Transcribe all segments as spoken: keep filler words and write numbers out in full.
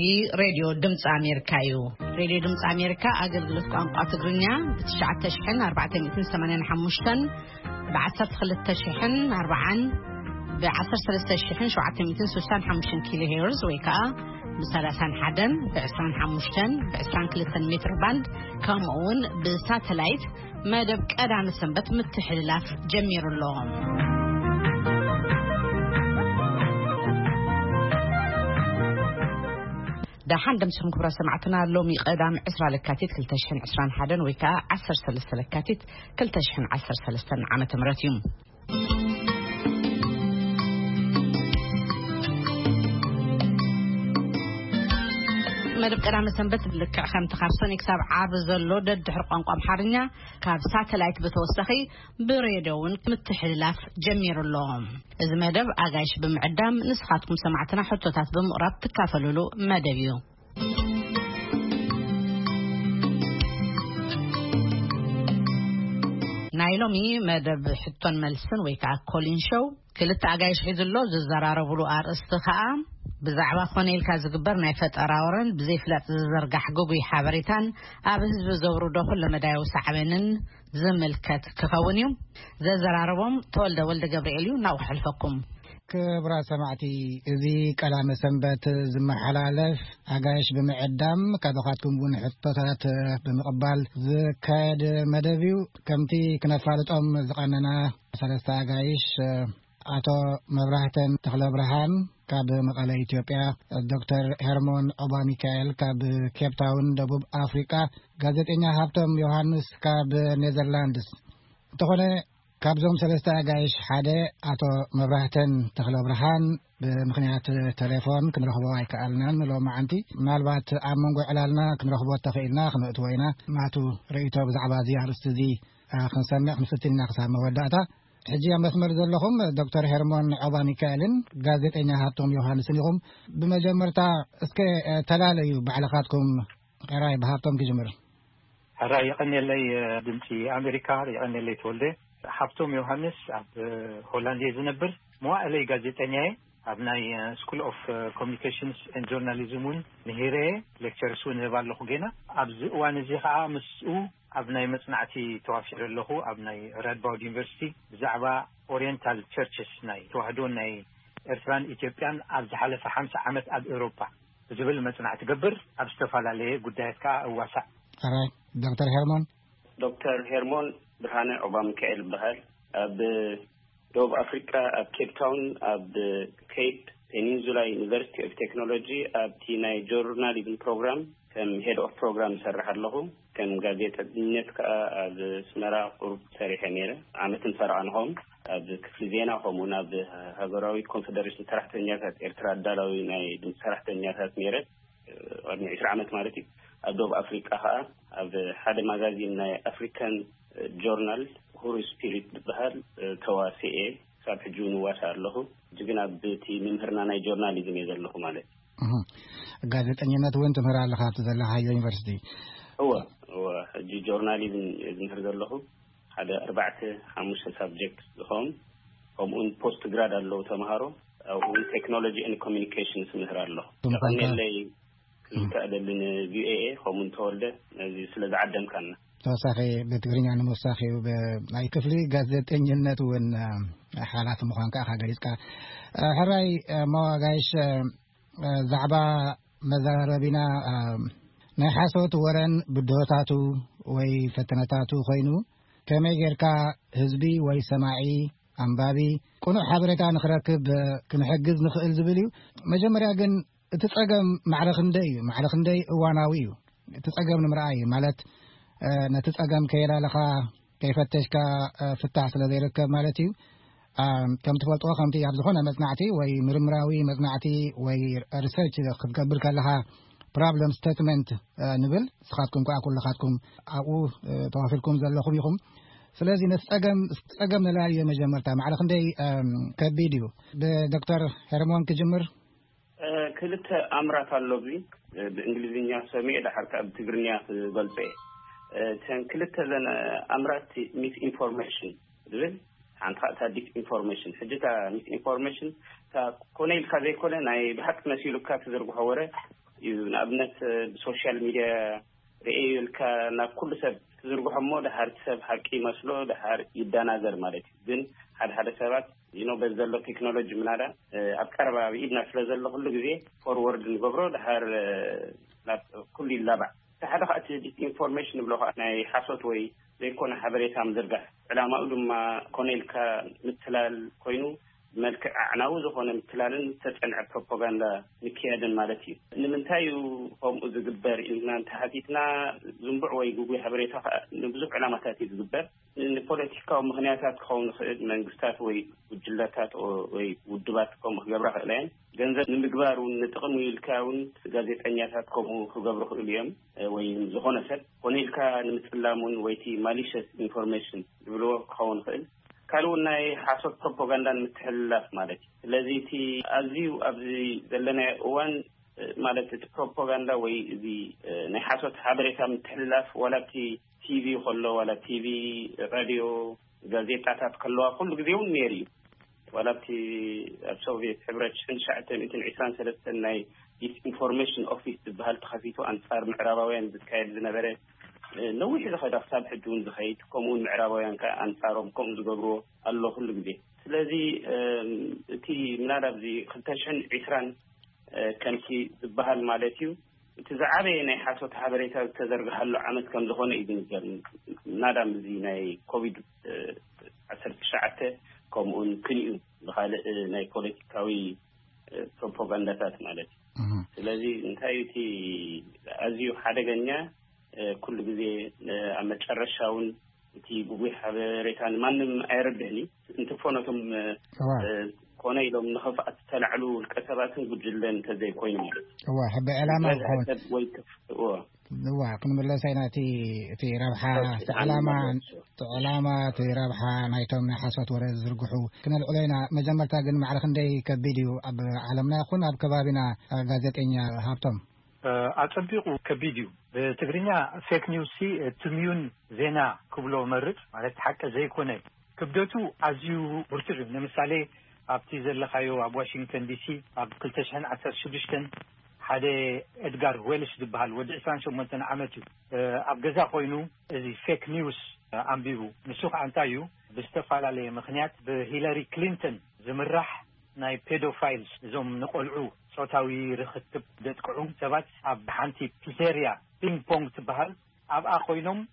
زي راديو دمص أمريكايو راديو دمص أمريكا أجلس قناة تجرنيا بتشعة تشحن أربعة مئتين ثمانية حمشتن بعثر خلت تشحن أربعا بعثر ثلاثة تشحن شعة مئتين سوسان حمشتن كيلو هيرز ويكا بثلاثان حدن بعشرين حمشتن بعشرين كلتن متر باند كمون بساتلايت ما دبك أدعم السنبت متحلاف جمير اللهم ده حندم سهم كبرى سمعتنا اللومي قدام عسرة لكاتيت كل تشحن عسران حدن ويكا عسر سلسلة لكاتيت كل تشحن عسر سلسلة عامة مراتيوم مدب قدام السنبت لك خم تخرصن يكسب عابز اللودة دحرقان قام حرنيا كاب ساتلايت بتوسخي بريدون متحلاف جمير اللهم إذا مدب أجايش بمعدام نسخاتكم سمعتنا حتى تثبم رب تكافلوا له مدبيو نايلومي مدب حتون ملسن ويكا كولين شو كلت أجايش حيز اللوز الزرار بلو أر استخاء بزعبا خونيل كازقبر نايفت أراورن بزي فلات زرقح قوقي حابريتان أبهز بزورو دخل لمدايو سعبينن زملكت كفاونيو زي زراربهم تولد ولد قبريليو نوح الفقم كبرا سمعتي إذي كلام سنبت زم حلالف أقايش بمعدام كابخاتكم بون حطتات بمقبال زكاد مدبيو كمتي كنفالت أم زقاننا ثلاثة أقايش أتو مبراهتن تخلى برهان كاب مقالة إثيوبيا الدكتور هرمون أوبا ميكائيل كاب كيب تاون دبوب أفريقيا غازيتينيا هابتم يوهانس كاب نيذرلاندس تخلى كاب زوم ثلاثة أقايش حادة أتو مبراهتن تخلى برهان بمخنيات تليفون كنرخبوا عيكالنا نلو معانتي مالبات عمونغو علالنا كنرخبوا تخيلنا خنقتوينا ماتو رئيتو بزعبا زيار استذي خنسمع خنستين نقصها موداتا حجي مسمر زلهم دكتور هرمون أوبا ميكائيل غازيتينيا هابتم يوهانس لهم بمجمرتا اسكي تلاليو بعلاقاتكم قراي بهابتم كجمر هراي يقني لي دمتي أمريكا يقني لي تولدي حبتم يوهانس أب هولندي زنبر مو علي غازيتينيا أبناي سكول أوف كوميونيكيشنز أند جورناليزمون نهيري لكتشرسو نبال لخوجينا أبز وأنا زيها مسؤول أبناي مصنعتي توافر له أبناي رادباود يونيفرسيتي زعبا أورينتال تشيرشز ناي توحدون ناي إرفان إثيوبيان أبز حلف خمسة عامات أب أوروبا زبل مصنع تجبر أبستفال عليه قداتك واسع. أراي دكتور هرمون. دكتور هرمون برهانة أوبا ميكائيل بهال أب دوب أفريقيا أب كيب تاون أب كيب بينينزولا يونيفرسيتي أوف تكنولوجي أب تيناي جورناليزم بروجرام كم هيد أوف بروجرام سرح له كم قاعدة نتك أب سمرا قرب سريح ميرة عمتن سرعنهم أب كفل زينا همونا بهجراوي كونفدريشن سرحت النيات إرترا دالاوي ناي دم سرحت النيات ميرة أرني عشر عمت مارتي أدوب أفريقيا ها أب هذا مجازين ناي أفريكان جورنال هوري سبيريت بهال تواسئة سابح جون واسع له جبنا بتي من هرنا ناي جورناليزم يزل له ماله. قاعدة أنينات وين تمر على خاطر زلها يونيفرسيتي. هو هو جي جورناليزم يزل له هذا أربعة خمسة سبجكت لهم هم أون بوست جراد له تمهارو أو أون تكنولوجي إن كوميونيكيشن سمهر له. يعني اللي كأدل لنا في إيه هم من تولده زي سلة عدم كنا. توساخي بتقرين عن موساخي وبأي كفلي قاعدة أنينات وين حالات مخانكة خارجيسكا هراي ما جايش زعبا مزاربنا نحاسوت ورن بدوتاتو وي فتنتاتو خينو كما يركا حزبي وي سماعي انبابي كونو حبرتا نخركب كنحجز نخل زبليو مجمريا جن تتصقم معرخندي معرخندي اواناويو تتصقم نمراي مالت نتتصقم كيلا لخا كيفتشكا فتح سلا يركب مالتي كم تفضلوا خمتي يعرضون مصنعتي وي مرمراوي مصنعتي وي ريسيرش خدقبل كلها problem statement نبل سخاتكم كأكل لخاتكم أو توافركم زلخم يخم سلازي نستقم نستقم نلاقي مجمرتها مع رخندي كفيديو بدكتور هرمون كجمر كلت أمرات اللوبي بإنجليزية سميع لحركة بتجرنيا بالبي كان كلت لنا أمرات mis information دبل عن خاطر ديك information حجتها mis information تا كونيل كذا كله ناي بحق نسيلو كات زرقوا هورة نابنت بسوشيال ميديا رئيلك نكل سب زرقوا حمود هارت سب حكي مسلو ده هار يدانا زر مالك دين هذا هذا سبات ينو بزلوا تكنولوجي من هذا أبكر بيدنا فلزلوا كل جزء فورورد نقبره ده هار كل اللبع هذا خاطر information بلوها ناي حاسوت وي ليكون حبريت هم زرقة على ما أقول ما كونيلك مثل كوينو ملك عناوز هون مثلًا تتنع propaganda نكيادن مالتي نمنتايو هم أزجبر إن انتهتنا زنبع ويجوي حبريتها نبزق علامات تزجبر إن البوليتيكا ومهنياتات كون من قستات وجلاتات والدبات كون جبرها الآن جنزت نمجبر ونتقن ويلكاون جازت أنياتات كون جبره اليوم وينزهون سد ونيلكا نمثلامون ويتي malicious information يقولوا كون خيل قالوا إنه حاسة propaganda متحلف مالتي الذي تي أزيو أبزي ذلنا وان مالتي propaganda ويزي نحاسة حبرتها متحلف ولا تي تي في خلوا ولا تي في راديو جازيتات كلها كل جزيون ميري ولا تي السوفيت حبرت شنشعتين إنتن عسان سلسة إنه disinformation office بهالتخفيتو أنصار معرابوين بتكايد لنبرة نوعي إذا خد أفساد حدون زخيت كمون معرابوين كأنصارهم كم زجبرو الله كل جدي. الذي تي منادب زي خلتشن عسران كان في بهال مالتيو تزعبين حاسة حبريتها تزرق هلا عمد كم زخون إذن جل نادم زي ناي كوفيد عشرة شعته كمون كنيو بهال ناي بوليتيكاوي propaganda مالتي. الذي انتهيتي أزيو حدقنيا كل جزء عم تشرشون تي بوي حبريتان ما نم أيردني أنت فونكم كونه يوم نخف أتسلعلو الكسبات بجلن كذي كوين مالت. هو حب علامة هون. هو. هو كنا بالله سيناتي في ربحة علامة علامة في ربحة نايتهم نحاسات ورز رجحو كنا الأولينا مجمع تاجن معرخ ندي كفيديو أب علمنا خنا بكبابنا غازات إنيا هابتم. أتطبيقه كفيديو تقرينا فيك نيوسي تميون زينا كبلو مرت على تحكى زي كونه كبدوتو أزيو برتر نمثالي أبتزل لخايو أب واشنطن دي سي أب كل تشحن عشر شدشتن حدا إدغار ويلش دبهال ودعسان شو مثلا عمتو أب جزا خوينو زي فيك نيوز أمبيو نسوق عنتايو بستفعل على مخنيات بهيلاري كلينتون زمرح ناي بيدوفايلز زوم نقولعو صوتاوي رختب دتقعو سبات أب حانتي بيزيريا بينج بونج تبهال أب أخوينهم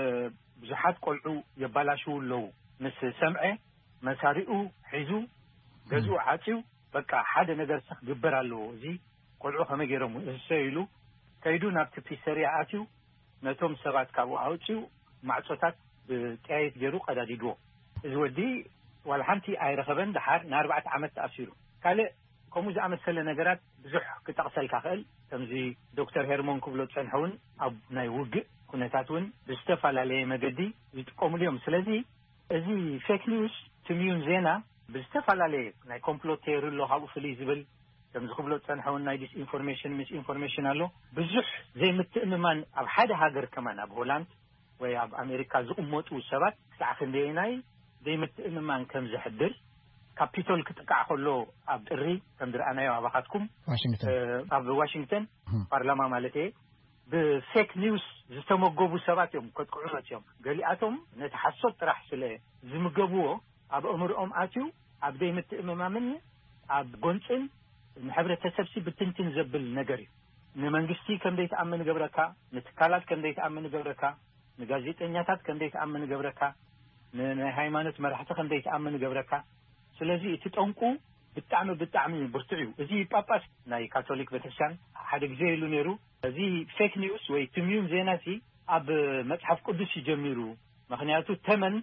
بزحات قلعو يبالاشو لو مس سمعه مسارئو حيزو جزو عاتيو بقى حدا نقدر سخ جبر له زي قلعو خما جيرمو السيلو كيدو نابت بيزيريا عاتيو نتوم سبات كابو عاتيو مع صوتات بتايت جيرو قداديدو زودي والحنتي أي رخبن دحر ناربعة عمت تأثيره قال كموز عمل سلة نجارات بزح كتغسل كخل تمزي دكتور هيرمون كبلو تسنحون أو نايوج كنا تاتون بستفعل عليه مجدي يتقوم اليوم سلذي زي فيك نيوز تميون زينا بستفعل عليه ناي كومبلوتير اللي هاو فليزبل تمزي كبلو تسنحون ناي ديس إنفورميشن مش إنفورميشن له بزح زي متأمن أب حدا هاجر كمان أب هولند ويا أب أمريكا زقمت والسبات ساعة ديناي زي متأمن كم زحدر كابيتول كتقع خلو أب الري كمدر أنا يا أباكم واشنطن أب واشنطن برلمان مالتي بفيك نيوز زتمجبوا سبات يوم كنت قررت يوم قال لي أتوم نتحسب راح سله زمجبوه أب أمر أم أتيو أب دايم التأمم مني أب جونسن محبرة تسبسي بتنتن زبل نجاري نمانجستي كم ديت أمن جبركا نتكالات كم ديت أمن جبركا نجازيت إنياتات كم ديت أمن جبركا نهايمانت مرحلة كم ديت أمن جبركا سلازي تتأنقو بالتعم بالتعمين برتعيو زي باباس ناي كاثوليك بترسان حدا جزي لونيرو زي فيك نيوز ويتميون زيناتي أب متحف قدس يجميرو مخنياتو تمن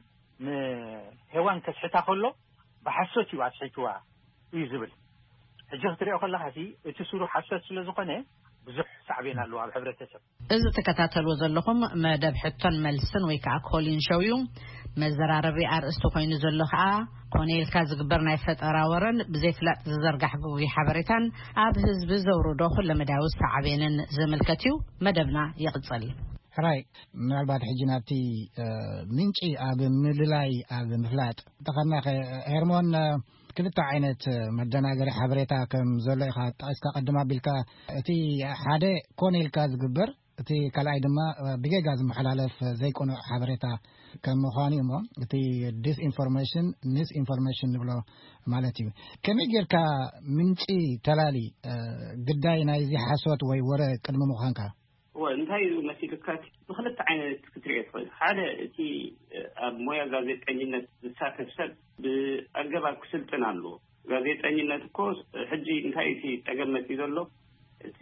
هوان كسحتا خلو بحسوتي وعسحتوا يزبل حجة تريو خلا هاتي تسورو حسوت سلازقنه بزح صعبين على الوعب حبرة تسب إذا تكتاتل وزلهم ما داب حتى ملسن ويكع كولين شويو مزراربي أرستو خوين زلخا كونيل كاز قبرنا يفترا ورن بزيف لا تزرقح بوي حبرتان أب حزب زورو داخل لمداوس صعبين زملكتيو مدبنا يقصلي راي من بعد حجناتي منشي أب مللاي أب مفلات تقرنا هرمون ክልተ ዓይነት መደናገሪ ሓበሬታ ከም ዘሎ ኢኻ ጣስካ ቀድማ ቢልካ እቲ ሓደ ኮኔልካ ዝግበር እቲ ካልኣይ ድማ ብጌጋ ዝመሓላለፍ ዘይኮነ ሓበሬታ ከም ምዃኑ እሞ እቲ ዲስ ኢንፎርሜሽን ሚስ ኢንፎርሜሽን ንብሎ ማለት እዩ ከመይ ጌርካ ምንጪ ተላሊ ግዳይ ናይዚ ሓሶት ወይ ወረ ቅድሚ ምዃንካ ወንታይ መስልካት ብክልተ ዓይነት ክትሪኦ ትኽእል ሓደ እቲ ኣብ ሞያ ጋዜጠኝነት ዝሳተፍ ሰብ ብኣገባብ ክስልጥን ኣለዎ ጋዜጠኝነት እኮ ሕጂ እንታይ እቲ ጠገመት እዩ ዘሎ እቲ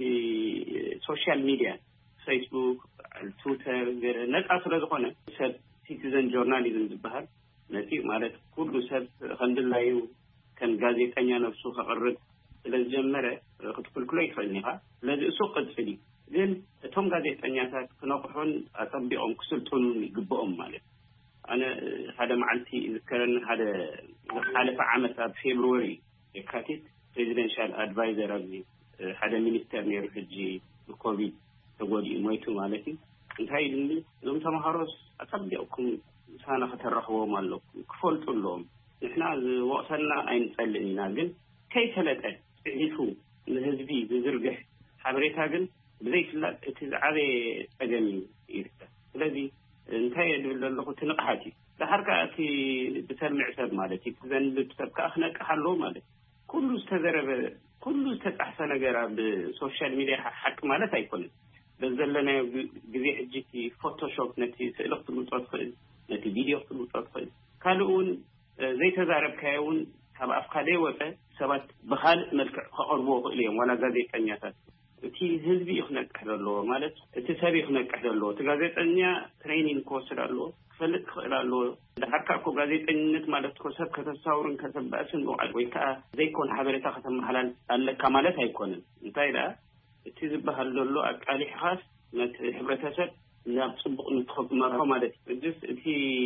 ሶሻል ሚድያ ፌስቡክ ትዊተር ነፃ ስለ ዝኾነ ሰብ ሲቲዘን ጆርናሊዝም ዝበሃል ነቲ ማለት ኩሉ ሰብ ከንድላዩ ከም ጋዜጠኛ ነፍሱ ከቕርብ ስለዝጀመረ ክትክልክሎ ይኽእል ኢኻ ስለዚ እሱ ቅፅል እዩ ግን እቶም ጋዜጠኛታት ክነቅሑን ኣፀቢቖም ክስልጡን ይግብኦም ማለት ኣነ ሓደ መዓልቲ ዝከረን ሓደ ሓለፈ ዓመት ኣብ ፌብሩዋሪ የካቲት ፕሬዚደንሻል ኣድቫይዘር ኣብዚ ሓደ ሚኒስተር ነይሩ ሕጂ ብኮቪድ ተጎዲኡ ሞይቱ ማለት እዩ እንታይ ድኒ እዞም ተምሃሮስ ኣፀቢቕኩም ሳና ከተረኽቦም ኣለኩም ክፈልጡ ኣለዎም ንሕና ዝወቕሰና ኣይንፀልእን ኢና ግን ከይተለጠ ፅሒፉ ንህዝቢ ዝዝርግሕ ሓበሬታ ግን ብዘይ ፍላጥ እቲ ዝዓበየ ፀገም እዩ ይርከብ ስለዚ እንታይ የድብል ዘለኹ ትንቕሓት እዩ ዳሓርካ እቲ ብሰምዕ ሰብ ማለት እዩ ዘንብብ ሰብ ከዓ ክነቅሕ ኣለዎ ማለት ኩሉ ዝተዘረበ ኩሉ ዝተፃሕፈ ነገር ኣብ ሶሻል ሚድያ ሓቂ ማለት ኣይኮነን በዘለና ግዜ ሕጂ እቲ ፎቶሾፕ ነቲ ስእሊ ክትልውጦ ትኽእል ነቲ ቪድዮ ክትልውጦ ትኽእል ካልእ እውን ዘይተዛረብካዮ እውን ካብ ኣፍካ ዘይወፀ ሰባት ብካልእ መልክዕ ከቕርብዎ ክእሉ እዮም ዋላ ጋዜጠኛታት እቲ ህዝቢ ይኽነቅሕ ዘለዎ ማለት እቲ ሰብ ይኽነቅሕ ዘለዎ እቲ ጋዜጠኛ ትሬኒንግ ክወስድ ኣለዎ ክፈልጥ ክኽእል ኣለዎ ዳሓርካ እኮ ጋዜጠኝነት ማለት እኮ ሰብ ከተሳውርን ከተበእስን ብውዓል ወይ ከዓ ዘይኮን ሓበሬታ ከተመሓላል ኣለካ ማለት ኣይኮነን እንታይ ደኣ እቲ ዝበሃል ዘሎ ኣቃሊሕኻስ ነቲ ሕብረተሰብ ናብ ፅቡቕ ንትኸመርሖ ማለት እዩ እቲ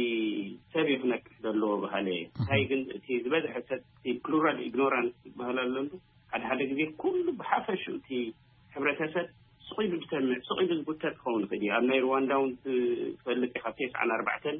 ሰብ ይኽነቅሕ ዘለዎ ባህለ እንታይ ግን እቲ ዝበዝሐ ሰብ እቲ ፕሉራል ኢግኖራንስ ዝበሃል ኣሎ ሓደ ሓደ ግዜ ኩሉ ብሓፈሹ እቲ ሕብረተሰብ ስቑኢሉ ዝሰምዕ ስቑኢሉ ዝጉተት ክኸውን ይኽእል እዩ ኣብ ናይ ሩዋንዳ እውን ትፈልጥ ኢኻ ቴስዓን ኣርባዕተን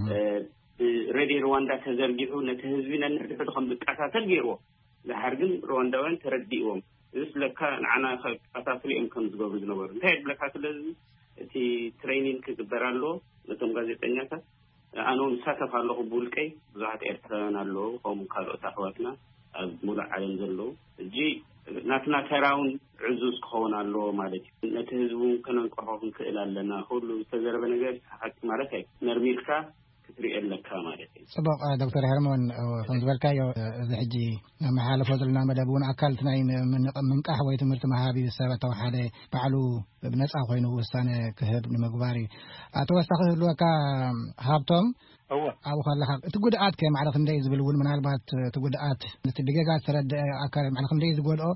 ሬድዮ ሩዋንዳ ተዘርጊሑ ነቲ ህዝቢ ነንሕድሕዱ ከም ዝቀሳተል ገይርዎ ድሓር ግን ሩዋንዳውያን ተረዲእዎም እዚ ስለካ ንዓና ከቀሳስሉ እዮም ከም ዝገብሩ ዝነበሩ እንታይ የድለካ ስለዚ እቲ ትሬኒንግ ክግበር ኣለዎ ነቶም ጋዜጠኛታት ኣነ እውን ዝሳተፍ ኣለኹ ብውልቀይ ብዙሓት ኤርትራውያን ኣለዎ ከምኡ ካልኦት ኣሕዋትና ኣብ ሙሉእ ዓለም ዘለዉ እጂ ናትና ተራውን ዕዙዝ ክኸውን ኣለዎ ማለት እዩ ነቲ ህዝቡ ከነንቅሖ ክንክእል ኣለና ኩሉ ዝተዘረበ ነገር ሓቂ ማለት ኣይ መርሚርካ ክትሪኦ ኣለካ ማለት እዩ ፅቡቅ ዶክተር ሄርሞን ከም ዝበልካዮ እዚ ሕጂ መሓላለፎ ዘለና መደብ እውን ኣካልቲ ናይ ምንቃሕ ወይ ትምህርቲ መሃቢ ሰብ ተባሓደ ባዕሉ ብነፃ ኮይኑ ውሳነ ክህብ ንምግባር እዩ ተወሳኺ ህልወካ ሃብቶም ኣብኡ ከለካ እቲ ጉድኣት ከ ማለት ክንደይ ዝብል እውን ምናልባት እቲ ጉድኣት እቲ ብጌጋ ዝተረድአ ኣካል ማለት ክንደይ ዝጎድኦ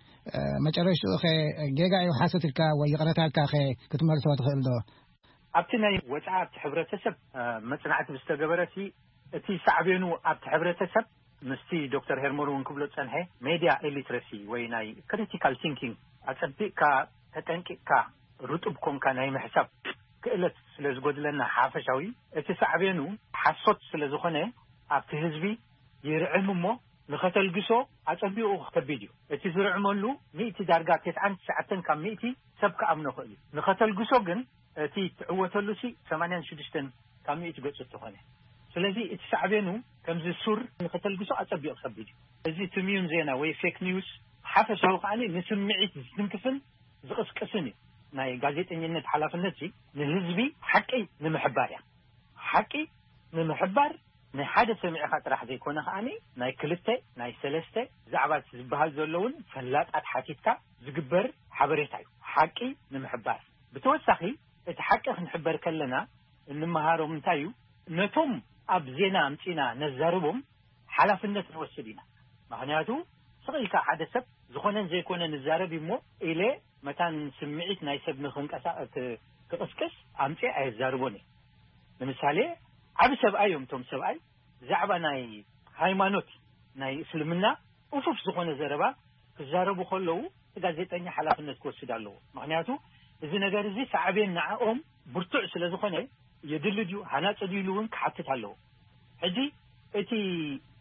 መጨረሻኡ ኸ ጌጋ እዩ ሓሶት ኢልካ ወይ ይቕረታልካ ኸ ክትመልሶ ትኽእል ዶ ኣብቲ ናይ ወፃኢ ኣብቲ ሕብረተሰብ መፅናዕቲ ብዝተገበረሲ እቲ ሳዕቤኑ ኣብቲ ሕብረተሰብ ምስቲ ዶክተር ሄርሞን እውን ክብሎ ፀንሐ ሜድያ ኢሊትረሲ ወይ ናይ ክሪቲካል ቲንኪንግ ኣፀቢቕካ ተጠንቂቕካ ርጡብ ኮንካ ናይ ምሕሳብ ክእለት ስለ ዝጎድለና ሓፈሻዊ እቲ ሳዕቤኑ ሓሶት ስለ ዝኾነ ኣብቲ ህዝቢ ይርዕም እሞ ንኸተልግሶ ኣፀቢቑ ከቢድ እዩ እቲ ዝርዕመሉ ሚእቲ ዳርጋ ትስዓን ትሽዓተን ካብ ሚእቲ ሰብ ክኣምኖ ክእል እዩ ንኸተልግሶ ግን እቲ ትዕወተሉ ሲ ሰማንያን ሽዱሽተን ካብ ሚእቲ ገፁ ትኾነ ስለዚ እቲ ሳዕቤኑ ከምዚ ሱር ንኸተልግሶ ኣፀቢቑ ከቢድ እዩ እዚ ትምዩን ዜና ወይ ፌክ ኒውስ ሓፈሻዊ ከዓኒ ንስምዒት ዝትንክፍን ዝቕስቅስን እዩ ናይ ጋዜጠኝነት ሓላፍነት ሲ ንህዝቢ ሓቂ ንምሕባር እያ ሓቂ ንምሕባር ናይ ሓደ ሰሚዕኻ ጥራሕ ዘይኮነ ከዓኒ ናይ ክልተ ናይ ሰለስተ ዛዕባት ዝበሃል ዘለውን ፈላጣት ሓቲትካ ዝግበር ሓበሬታ እዩ ሓቂ ንምሕባር ብተወሳኺ እቲ ሓቂ ክንሕበር ከለና እንመሃሮም እንታይ እዩ ነቶም ኣብ ዜና ኣምፂና ነዛርቦም ሓላፍነት ንወስድ ኢና ምክንያቱ ስቕኢልካ ሓደ ሰብ ዝኾነን ዘይኮነን ንዛረብ እሞ ኢለ መታን ስምዒት ናይ ሰብ ንኽንቀሳቐስ ክቕስቅስ ኣምፂ ኣየዛርቦን እየ ንምሳሌ ዓብ ሰብኣይ እዮም ቶም ሰብኣይ ዛዕባ ናይ ሃይማኖት ናይ እስልምና እፉፍ ዝኾነ ዘረባ ክዛረቡ ከለዉ ጋዜጠኛ ሓላፍነት ክወስድ ኣለዎ ምክንያቱ እዚ ነገር እዚ ሳዕቤን ንዓኦም ብርቱዕ ስለ ዝኾነ የድልድዩ ሃናፀ ድሉ እውን ክሓትት ኣለዎ ሕጂ እቲ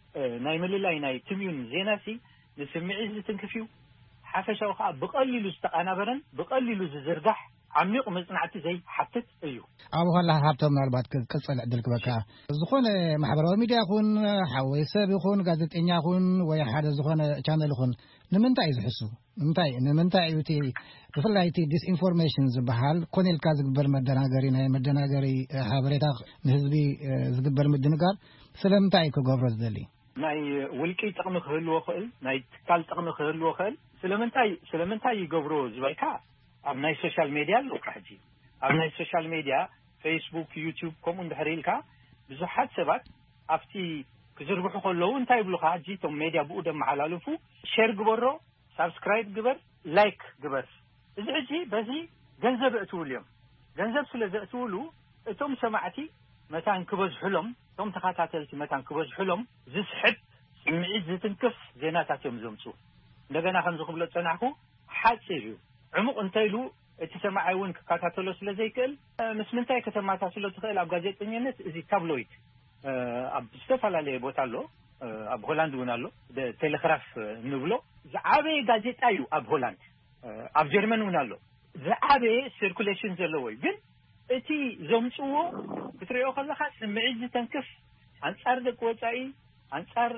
ናይ ምልላይ ናይ ትምዩን ዜናሲ ንስምዒት ዝትንክፊው ሓፈሻው ከዓ ብቐሊሉ ዝተቃናበረን ብቐሊሉ ዝዝርጋሕ عميق مصنعتي زي حتت ايو ابو هلا هابتم ምናልባት ቅጽል ዕድል ክበካ ዝኾነ ማሕበራዊ ሚድያ ይኹን ሓወይ ሰብ ይኹን ጋዜጠኛ ይኹን ወይ ሓደ ዝኾነ ቻነል ይኹን ንምንታይ ዝሕሱ ንምንታይ ንምንታይ እዩቲ ብፍላይቲ ዲስኢንፎርሜሽን ዝበሃል ኮኔልካ ዝግበር መደናገሪ ናይ መደናገሪ ሓበሬታ ንህዝቢ ዝግበር ምድንጋር ስለምንታይ ክገብሮ ዝደሊ ናይ ውልቂ ጥቕሚ ክህልዎ ክእል ናይ ትካል ጥቕሚ ክህልዎ ክእል ስለምንታይ ስለምንታይ ይገብሮ ዝባይካ ኣብ ናይ ሶሻል ሚድያ ልውቃሕጂ ኣብ ናይ ሶሻል ሚድያ ፌስቡክ ዩቲዩብ ከምኡ እንድሕሪልካ ብዙሓት ሰባት ኣብቲ ክዝርብሑ ከለዉ እንታይ ይብሉካ ሕጂ ቶም ሚድያ ብኡ ደመሓላልፉ ሼር ግበሮ ሳብስክራይብ ግበር ላይክ ግበር እዚ ሕጂ በዚ ገንዘብ እትውሉ እዮም ገንዘብ ስለ ዘእትውሉ እቶም ሰማዕቲ መታን ክበዝሕሎም እቶም ተኸታተልቲ መታን ክበዝሕሎም ዝስሕብ ስምዒት ዝትንክፍ ዜናታት እዮም ዘምፁ እንደገና ከምዚ ክብሎ ፀናሕኩ ሓፂር እዩ عمق انتيلو اتسمعون كاتاتولو سلازيكل مس منتاي كتماتا سلو تخيل اب غازيطنينت ازي تابلويد اب استفالالي بوتالو اب هولاند ونالو تيليغراف نبلو زعابي غازيطايو اب هولاند اب جيرمن ونالو زعابي سيركوليشن زلوي ግን እቲ ዘምጽዎ ክትሪኦ ከለኻ ስምዒት ተንክፍ አንጻር ደቆጻይ አንጻር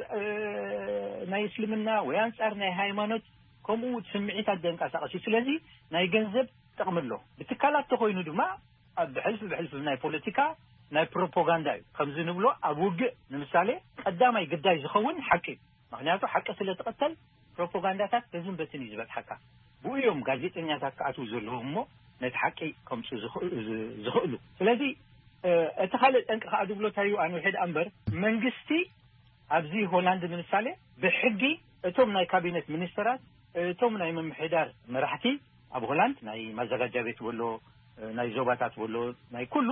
ናይ እስልምና ወይ አንጻር ናይ ሃይማኖት كمو سمعت الدنقاسقسي سلازي ناي ገንዘብ تقملو بتكالات تخوينو دما بحلف بحلف ناي بوليتيكا ناي بروباغاندا خمزي نبلو ابوغ لمثالي قداماي قداي زخون حقي معناته حق سلتقتل بروباغانداتات بزن بتني زبط حقا بو يوم ጋዜጠኛታት ካቱ ዘለውሞ ነቲ حقي ከምሱ ዝኽእሉ ስለዚህ እተኻለ ጠንቅ ካዱ ብሎ ታዩ አን ወሕድ አንበር መንግስቲ ኣብዚ ሆላንድ ለምሳሌ በሕጊ እቶም ናይ ካቢኔት ሚኒስተራት እቶም ናይ መምሕዳር መራሕቲ ኣብ ሆላንድ ናይ ማዘጋጃ ቤት ወሎ ናይ ዞባታት ወሎ ናይ ኩሉ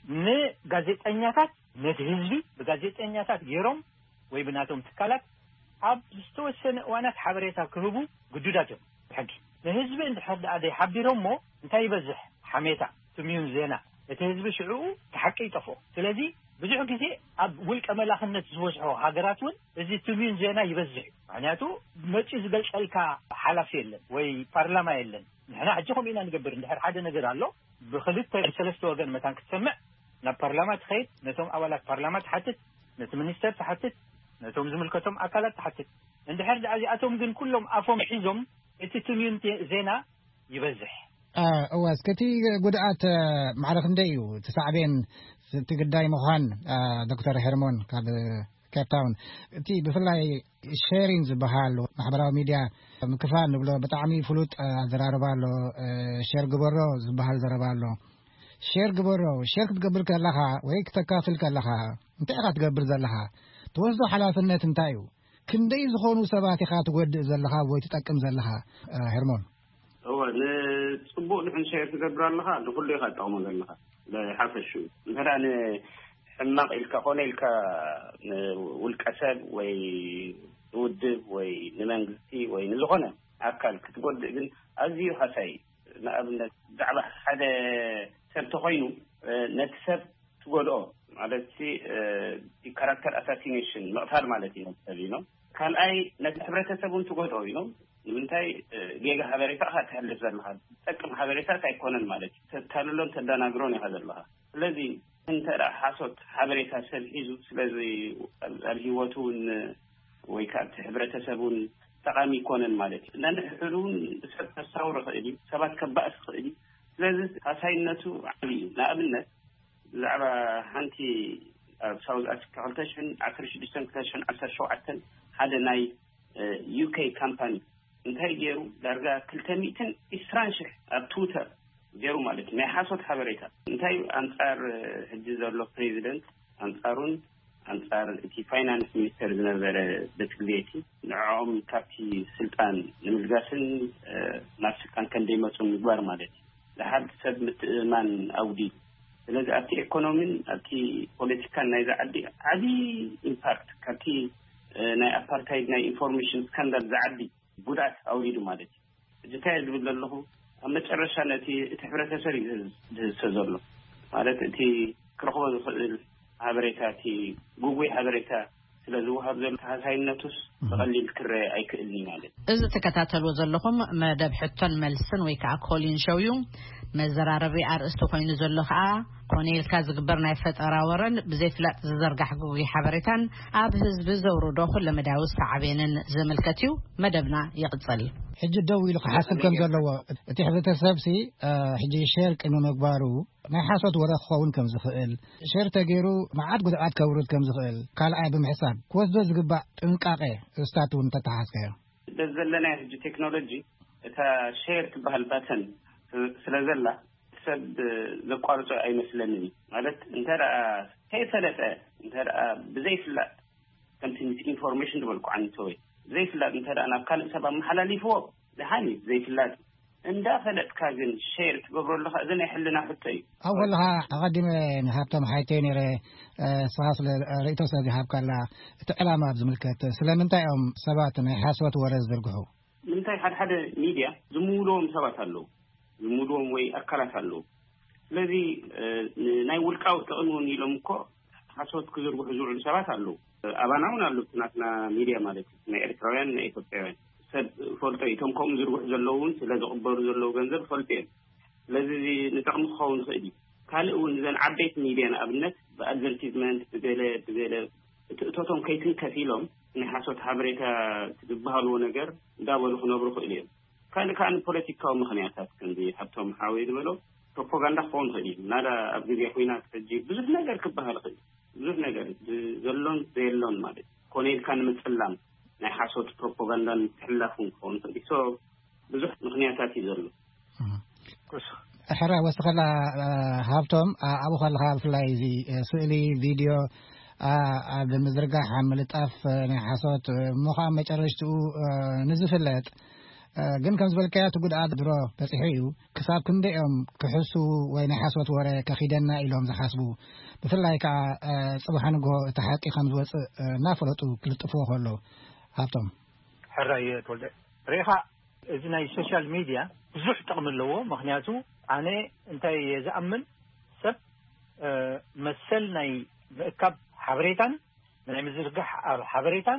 ንጋዜጠኛታት ነቲ ህዝቢ ብጋዜጠኛታት ገይሮም ወይ ብናቶም ትካላት ኣብ ዝተወሰነ እዋናት ሓበሬታ ክህቡ ግዱዳት ሕጊ ንህዝቢ እንድሕር ዳኣደ ሓቢሮሞ እንታይ ይበዝሕ ሓሜታ ትምዩን ዜና እቲ ህዝቢ ሽዑ ተሓቂ ይጠፎ ስለዚ ብዙሕ ግዜ ኣብ ውልቀ መላኽነት ዝወስሑ ሃገራትን እዚ ትምዩን ዜና ይበዝሕ ምክንያቱ መጪ ዝገልጸልካ ሓላፊ የለን ወይ ፓርላማ የለን ንሕና ሕጂ ከምኢና ንገብር እንድሕር ሓደ ነገር ኣሎ ብክልተ ሰለስተ ወገን መታን ክትሰምዕ ናብ ፓርላማ ትኸይድ ነቶም ኣባላት ፓርላማ ትሓትት ነቲ ሚኒስተር ትሓትት ነቶም ዝምልከቶም ኣካላት ትሓትት እንድሕር ዳኣዚኣቶም ግን ኩሎም ኣፎም ሒዞም እቲ ትምዩን ዜና ይበዝሕ أواز كتي قدعات معرخ نديو تسعبين تقداي مخان دكتور هرمون كاب كيب تاون تي بفلاي شيرينز بحالو محبراو ميديا مكفان نبلو بطعمي فلوت زراربالو شير قبرو زبحال زراربالو شير قبرو شير تقبر كاللها ويك تكافل كاللها انت اخا تقبر زلها توزدو حلافنات انتايو كندي زخونو سباتي خات قد زلها ويتتقم زلها هرمون هو نصبو نحن شير تقبر لها لكل يخد طعمو لها لا حافشو مثلا حماق إلكا هون إلكا والكسب وي ود وي نمانجتي وي نزغنا أكل كتقول إن أزيو حسي ما أبنا دعوة حدا سب تخينو نتسب تقول أو على شيء كاركتر أساسينيشن مقتال مالتي نتسبينو كان أي نتحبرت سبون تقول أو ينو منتاي جيجا حبريتا هتحلف زلها تكم حبريتا كيكونن مالتي تتحللون تداناغروني هذا الله الذي انت حاسوت حبريتا سلحيزو سلازي الهيوتون ويكات حبريتا سبون تقامي كونن مالتي لأن حلون سبت الثورة خيلي سبت كبأس خيلي سلازي هساينتو عالي لا أبنت زعبا هانتي ساوز أسكالتشن عشر شديستان كتشن عشر شو عتن هذا ناي يو كي كامباني انتهي جيرو درجة كلتميتن إسرانشح بتويتر جيرو مالك ما حاسوت حبريتا انتهي أنصار هجزر لو بريزيدنت أنصارون أنصار تي فاينانس مينستر زنبر بتقليتي نعم كابتي سلطان نملقاسن ناس كان كان ديمتون مقبار مالك لحد سد متمان أودي لذا أتي إيكونومين أتي بوليتيكال نايزا عدي عدي إمباكت كاتي ناي أبارتايد ناي إنفورميشن سكاندر زعدي ጉዳት አውሪዱ ማለት ጅታይ ልብለለሁ አመጨረሻ ነቲ ተሕብረተ ሰሪ ተዘሎ ማለት እቲ ክረኽቦ ዝኽእል ሓበሬታቲ ጉጉይ ሓበሬታ ስለዚህ وهاب ዘል ተሃሳይነቱስ በቀሊል ክረ አይክልኒ ማለት እዚ ተከታተሉ ዘለኹም መደብ ሕቶን መልስን ወይ ከዓ ኮሊን ሾው መዘራረቢ አርእስቱ ኮይኑ ዘሎ ከዓ ኮኔልካ ዝግበር ናይ ፈጠራ ወረን ብዘይፍላጥ ዝዘርጋሕ ጉይ ሓበሬታን ኣብ ህዝቢ ዘውርዶ ኩሉ መዳዊ ሰዓቤንን ዘመልከትዩ መደብና ይቅጽል ሕጂ ደው ኢሉ ሓስብ ከም ዘለዎ እቲ ሕብረተሰብሲ ሕጂ ሼር ቅድሚ ምግባሩ ናይ ሓሶት ወረ ክኸውን ከም ዝኽእል ሼር ተገይሩ ማዓት ጉድኣት ከውርድ ከም ዝኽእል ካልኣይ ብምሕሳብ ክወስዶ ዝግባእ ጥንቃቄ እስታቱን ተተሓስከዮ ዘለና ሕጂ ቴክኖሎጂ እታ ሼር ትበሃል ባተን ስለዘላ ሰብ ዘቋርጾ አይመስለኒ ማለት እንተራ ተይፈለጠ እንተራ ብዘይፍላጥ ከምቲ ኢንፎርሜሽን ደልኩ አንተወይ ዘይፍላጥ እንተራ ናብ ካልእ ሰብ መሐላሊፎ ለሃኒ ዘይፍላጥ እንዳ ፈለጥካ ግን ሼር ትገብረለኻ እዘን ይሕልና ፍተይ አወልሃ አቀድመ ንሃብቶም ሃይቴ ነረ ሳስ ለሪቶ ሰዚ ሃብካላ ተዕላማ ዝምልከት ስለምንታይኦም ሰባት ናይ ሓሶት ወረ ዝርግሑ ምንታይ ሓደ ሓደ ሚዲያ ዝሙሎም ሰባት አለው ዝሙሎም ወይ አካላት አለው ስለዚህ ናይ ውልቃው ተቅኑን ኢሎም እኮ ሓሶት ክዝርግሑ ዝውዕሉ ሰባት አለው አባናውን አሉት ናትና ሚዲያ ማለት ናይ ኤርትራውያን ናይ ኢትዮጵያውያን ሰብ ፈልጦ ኢቶም ከም ዝርግሑ ዘለውን ስለዝቕበሩ ዘለው ገንዘብ ፈልጦም ስለዚህ ንጠቅም ክኸውን ይኽእል ካልኡን ዘን ዓበይት ሚዲያ ንኣብነት በአድቨርቲዝመንት ብገለ ብገለ እቶቶም ከይትን ከፊሎም ናይ ሓሶት ሓበሬታ ዝብሃልዎ ነገር እንዳበሉ ክነብሩ ይኽእሉ እዮም ካልእ ካን ፖለቲካዊ ምኽንያታት ከምዚ ሓብቶም ሓወይ ዝበሎ ፕሮፓጋንዳ ክኸውን ይኽእል ናዳ ኣብ ግዜ ኩናት ሕጂ ብዙሕ ነገር ክበሃል ይኽእል ብዙሕ ነገር ዘሎን ዘየሎን ማለት ኮኔልካ ንምፅላም ናይ ሓሶት ፕሮፓጋንዳን ትሕላፉን ክኸውን ይኽእል ሶ ብዙሕ ምኽንያታት እዩ ዘሎ ሕራ ወስኸላ ሃብቶም ኣብኡ ከለኻ ብፍላይ እዚ ስእሊ ቪድዮ ኣብ ምዝርጋሕ ምልጣፍ ናይ ሓሶት ሞኻ መጨረሽትኡ ንዝፍለጥ ግን ከም ዝበልካያ ትጉድኣት ድሮ በፂሑ እዩ ክሳብ ክንደኦም ክሕሱ ወይ ናይ ሓሶት ወረ ከኺደና ኢሎም ዝሓስቡ ብፍላይ ከዓ ፅቡሕ ንጎ እቲ ሓቂ ከም ዝወፅእ እናፈለጡ ክልጥፍዎ ከሎ ሃብቶም ሕራይ ተወልደ ሬኻ እዚ ናይ ሶሻል ሚድያ ብዙሕ ጥቕሚ ኣለዎ ምክንያቱ ኣነ እንታይ ዝኣምን ሰብ መሰል ናይ ምእካብ ሓበሬታን ናይ ምዝርጋሕ ሓበሬታን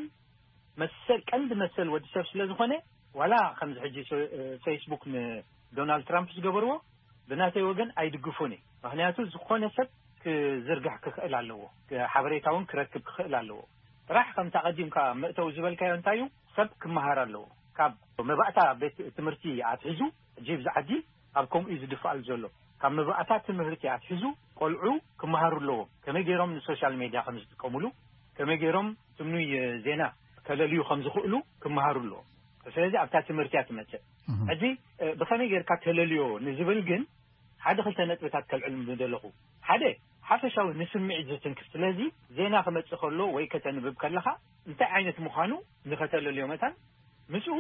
መሰል ቀንዲ መሰል ወዲ ሰብ ስለ ዝኾነ ዋላ ከምዚ ሕጂ ፌስቡክ ዶናልድ ትራምፕ ዝገበርዎ ብናተይ ወገን ኣይድግፉኒ ምክንያቱ ዝኾነ ሰብ ክዝርጋሕ ክኽእል ኣለዎ ሓበሬታውን ክረክብ ክኽእል ኣለዎ ጥራሕ ከም ተቐዲምካ ምእተው ዝበልካዮ እንታይ እዩ ሰብ ክመሃር ኣለዎ ካብ መባእታ ቤት ትምህርቲ ኣትሒዙ ጂብ ዝዓዲ ኣብ ከምኡ እዩ ዝድፋኣል ዘሎ ካብ መባእታ ትምህርቲ ኣትሒዙ ቆልዑ ክመሃሩ ኣለዎ ከመይ ገይሮም ንሶሻል ሚድያ ከም ዝጥቀሙሉ ከመይ ገይሮም ትምኑይ ዜና ከለልዩ ከም ዝኽእሉ ክመሃሩ ኣለዎ ስለዚህ ኣብታ ትምህርትያ ትመጽእ ሕጂ ብኸመይ ጌርካ ተለልዮ ንዝብል ግን ሓደ ክልተ ነጥብታት ከልዕል ምደለኹ ሓደ ሓፈሻዊ ንስምዒት ዝትንክፍ ስለዚ ዜና ክመጽእ ከሎ ወይ ከተንብብ ከለኻ እንታይ ዓይነት ምዃኑ ንኸተለልዮ መታን ምስኡ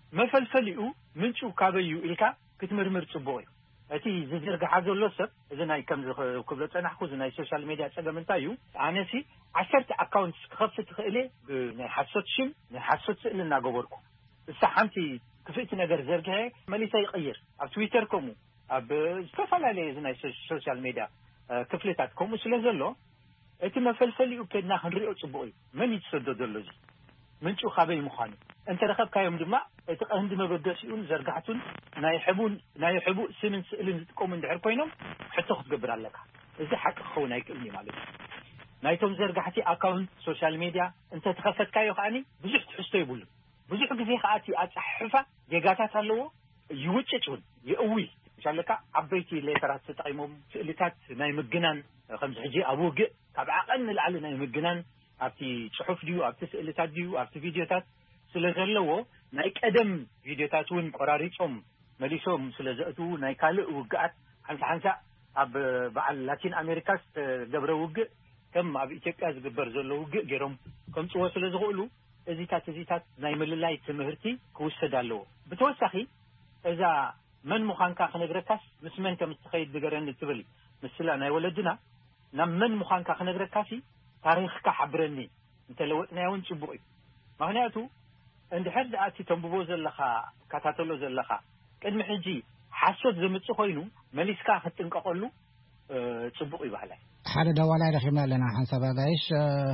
መፈልፈሊኡ ምንጩ ካበዩ ኢልካ ክትምርምር ጽቡቕ እዩ እቲ ዝዝርጋሕ ዘሎ ሰብ እዚ ናይ ከም ክብሎ ፀናሕኩ እዚ ናይ ሶሻል ሚድያ ፀገም እንታይ እዩ ኣነሲ ዓሰርተ ኣካውንት ክኸፍት ክእለ ናይ ሓሶት ሽም ናይ ሓሶት ስእሊ እናገበርኩ እሳ ሓንቲ ክፍእቲ ነገር ዘርግሐ መሊሰ ይቕይር ኣብ ትዊተር ከምኡ ኣብ ዝተፈላለዩ እዚ ናይ ሶሻል ሚድያ ክፍልታት ከምኡ ስለ ዘሎ እቲ መፈልፈሊኡ ከድና ክንሪኦ ጽቡቕ እዩ መን ይትሰዶ ዘሎ እዚ ምንጩ ካበይ ምዃኑ እንተረኸብካዮም ድማ እቲ ቀንዲ መበገሲኡን ዘርጋሕቱን ናይ ሕቡን ናይ ሕቡእ ስምን ስእልን ዝጥቀሙ እንድሕር ኮይኖም ሕቶ ክትገብር ኣለካ እዚ ሓቂ ክኸውን ኣይክእልኒ ማለት እዩ ናይቶም ዘርጋሕቲ ኣካውንት ሶሻል ሚድያ እንተ ተኸፈትካዮ ከዓኒ ብዙሕ ትሕዝቶ ይብሉ ብዙሕ ግዜ ከዓ እቲ ኣጻሕፋ ጌጋታት ኣለዎ ይውጭጭውን ይእዊ ሻለካ ዓበይቲ ሌተራት ተጠቂሞም ስእልታት ናይ ምግናን ከምዚ ሕጂ ኣብ ውግእ ካብ ዓቐን ንላዕሊ ናይ ምግናን ኣብቲ ጽሑፍ ድዩ ኣብቲ ስእልታት ድዩ ኣብቲ ቪድዮታት ስለ ዘለዎ ናይ ቀደም ቪድዮታት እውን ቆራሪጾም መሊሶም ስለ ዘእቱ ናይ ካልእ ውግኣት ሓንሳ ሓንሳ ኣብ በዓል ላቲን ኣሜሪካ ዝገብረ ውግእ ከም ኣብ ኢትዮጵያ ዝግበር ዘሎ ውግእ ገይሮም ከምፅዎ ስለ ዝኽእሉ እዚታት እዚታት ናይ ምልላይ ትምህርቲ ክውሰድ ኣለዎ ብተወሳኺ እዛ መን ምዃንካ ክነግረካስ ምስ መን ከም እትኸይድ ንገረኒ ትብል ምስላ ናይ ወለድና ናብ መን ምዃንካ ክነግረካሲ ታሪኽካ ሓብረኒ እንተለወጥናዮ እውን ጽቡቕ እዩ ምክንያቱ እንድሕር ደኣቲ ተንብቦ ዘለኻ ካታተሎ ዘለኻ ቅድሚ ሕጂ ሓሶት ዘምጽእ ኮይኑ መሊስካ ክትጥንቀቐሉ ጽቡቕ ይባህላይ ሓደ ደዋላይ ረኺብና ኣለና ሓንሳብ ኣጋይሽ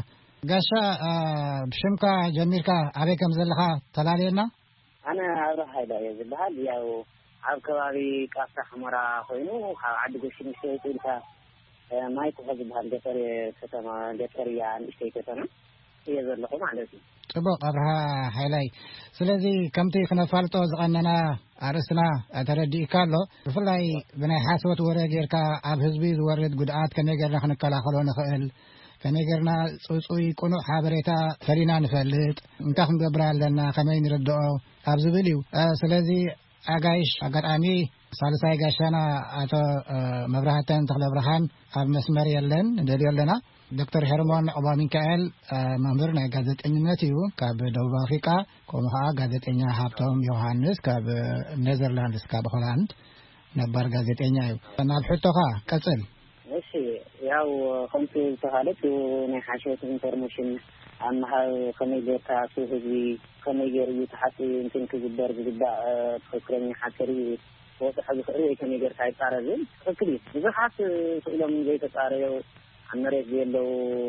ጋሻ ብሽምካ ጀሚርካ አበይ ከም ዘለኻ ተላለየና አነ አብረ ሃይዳ ይዝባሃል ያው ኣብ ከባቢ ቃፍታ ሑመራ ኮይኑ ካብ ዓዲ ጎሽን ሸይጥልካ ማይ ተኸዝ በሃል ገጠር ከተማ ገጠርያ ንእሽተይ ከተማ እየዘለኹ ማለት እዩ ጽቡቕ አብርሃ ሃይላይ ስለዚ ከምቲ ክነፋልጦ ዝቐነና ኣርእስትና ተረዲእካ ኣሎ ብፍላይ ብናይ ሓስወት ወረ ጌርካ ኣብ ህዝቢ ዝወርድ ጉድኣት ከመይ ጌርና ክንከላኸሎ ንኽእል ከመይ ጌርና ጽጹይ ቁኑዕ ሓበሬታ ፈሊና ንፈልጥ እንታይ ክንገብር ኣለና ከመይ ንርድኦ ኣብ ዝብል እዩ ስለዚ ኣጋይሽ ኣጋጣሚ ሳልሳይ ጋሻና ኣቶ መብራህተን ተክለ ብርሃን ኣብ መስመር የለን እንደልዮ ኣለና ዶክተር ሄርሞን ኦባ ሚካኤል መምህር ናይ ጋዜጠኝነት እዩ ካብ ደቡብ ኣፍሪካ ከምኡ ከዓ ጋዜጠኛ ሃብቶም ዮሃንስ ካብ ኔዘርላንድስ ካብ ሆላንድ ነባር ጋዜጠኛ እዩ ናብ ሕቶኻ ቀጽል እሺ ያው ከምቲ ተሃለት ናይ ሓሸት ኢንፎርሜሽን ኣማሃብ ከመይ ጌርካ ህዝቢ ከመይ ጌር እዩ ተሓቲ እንትን ክዝበር ዝግባእ ትክክለኛ ሓሰሪ ወፅሐ ዝኽእል ወይ ከመይ ጌርካ ይጣረዝን ትክክል እዩ ብዙሓት ስእሎም ዘይተጣረዩ መሬት የለው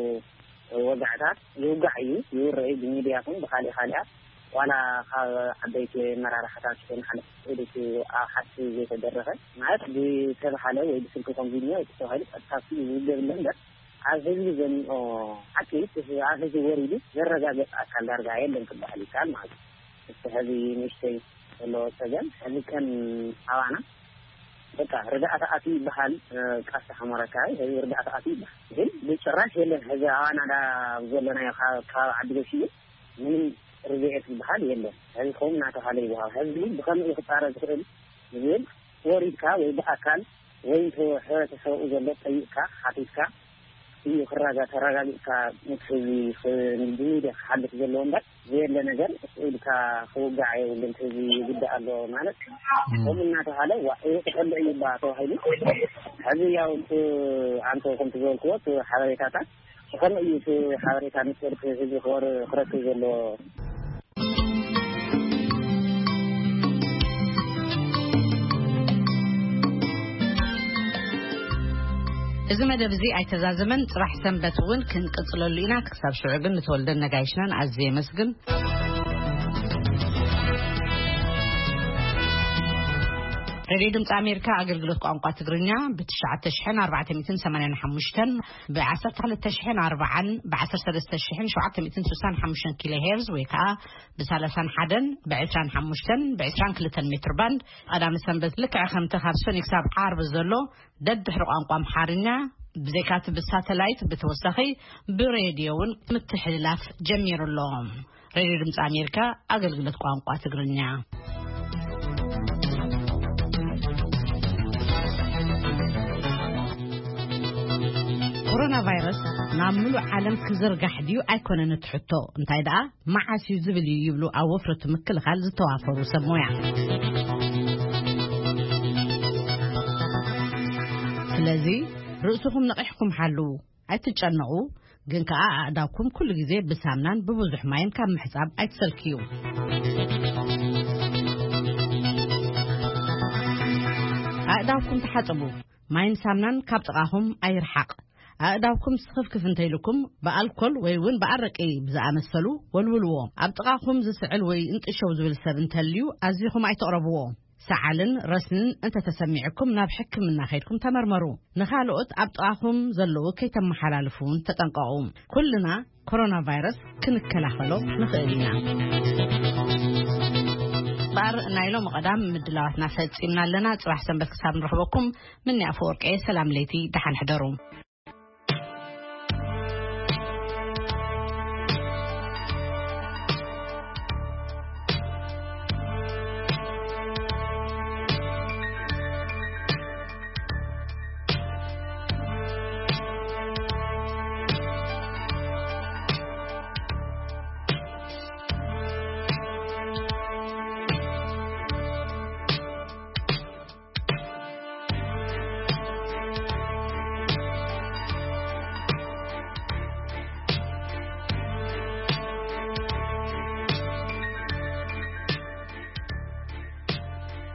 ወጋዕታት ይውጋዕ እዩ ይውረይ ብሚድያኩም ብኻሊ ኻሊኣት ዋላ ካብ ዓበይቲ መራርሕታት ሓለፍ ኢሉት ኣብ ሓሲ ዘይተደረኸ ማለት ብተባሃለ ወይ ብስልክ ኮንቪኒዮ ተባሂሉ ኣታሲ ይውገብለን በር ኣብ ህዝቢ ዘኒኦ ዓቂት ኣብ ህዝቢ ወሪዱ ዘረጋገፅ ኣካል ዳርጋ የለን ክበሃል ይካል ማለት እቲ ሕዚ ንእሽተይ ዘሎ ሰገን ሕዚ ቀን ኣባና በቃ ርዳእታ ኣቲ ይበሃል ቃፍታ ሑመራ ካይ ህዚ ርዳእታ ኣቲ ይበሃል ግን ብጭራሽ የለን ህዚ ኣዋና ዳ ዘለና ካብ ዓዲ ጎሽ ምንም ርድኤት ይበሃል የለን ህዚ ከም እናተባሃለ ይበሃል ህዝቢ ብከመይ ክጣረ ዝኽእል ዝብል ወሪድካ ወይ ብኣካል ወይ ሕብረተሰብ ዘሎ ጠይቕካ ሓቲትካ እዩ ክራጋ ተረጋጊፅካ ንህዝቢ ንሚድያ ክሓልፍ ዘለዎ እምበር ዘየለ ነገር ኢልካ ክውጋዕ የብልን ህዝቢ ይጉዳእ ኣሎ ማለት ከምኡ እናተባሃለ ይቅጠል እዩ ባ ተባሂሉ ሕዚ ያው ኣንተ ከምቲ ዝበልክዎ ሓበሬታታት ከመይ እዩ እቲ ሓበሬታ ንፅልክ ህዝቢ ክረክብ ዘሎ እዚ መደብ እዚ ኣይተዛዘመን ጽባሕ ሰንበት እውን ክንቅጽለሉ ኢና ክሳብ ሽዑ ግን ንተወልደን ነጋይሽናን ኣዝየ መስግን ሬዲዮ ድምፂ ኣሜሪካ ኣገልግሎት ቋንቋ ትግርኛ ብ9ሸ ኣርባዕተ ሚእትን ሰማንያን ሓሙሽተን ብ12ሸ ኣርባዓን ብ13ሸ ሸውዓተ ሚእትን ስሳን ሓሙሽተን ኪሎ ሄርዝ ወይ ከዓ ብ31 ብ25 ብ22 ሜትር ባንድ ቀዳሚ ሰንበት ልክዕ ከምቲ ካብ ሰኞ ክሳብ ዓርብ ዘሎ ደድሕሪ ቋንቋ ኣምሓርኛ ብዘይካት ብሳተላይት ብተወሳኺ ብሬድዮ እውን ምትሕልላፍ ጀሚሩሎ ሬዲዮ ድምፂ ኣሜሪካ ኣገልግሎት ቋንቋ ትግርኛ ኮሮና ቫይረስ ናብ ሙሉእ ዓለም ክዝርጋሕ ድዩ ኣይኮነን ትሕቶ እንታይ ደኣ መዓስ እዩ ዝብል ይብሉ ኣብ ወፍረት ምክልኻል ዝተዋፈሩ ሰብ ሞያ ስለዚ ርእስኹም ነቂሕኩም ሓሉ ኣይትጨነቁ ግን ከዓ ኣእዳውኩም ኩሉ ግዜ ብሳምናን ብብዙሕ ማይን ካብ ምሕጻብ ኣይትሰልክዩ ኣእዳውኩም ተሓጽቡ ማይን ሳምናን ካብ ጥቃኹም ኣይርሓቅ ኣእዳውኩም ስኽፍክፍ እንተይልኩም በኣልኮል ወይ እውን በኣረቂ ብዝኣመሰሉ ወልውልዎ ኣብ ጥቃኹም ዝስዕል ወይ እንጥሸው ዝብል ሰብ እንተልዩ ኣዝኹም ኣይተቕረብዎ ሰዓልን ረስንን እንተተሰሚዕኩም ናብ ሕክምና ኸይድኩም ተመርመሩ ንኻልኦት ኣብ ጥቃኹም ዘለዉ ከይተመሓላልፉን ተጠንቀቁ ኩልና ኮሮና ቫይረስ ክንከላኸሎ ንኽእል ኢና ባር ናይሎ መቀዳም ምድላዋትና ፈጺምና ኣለና ጽባሕ ሰንበት ክሳብ ንረኽበኩም ምን ያፈወርቀ ሰላም ለይቲ ደሓን ሕደሩ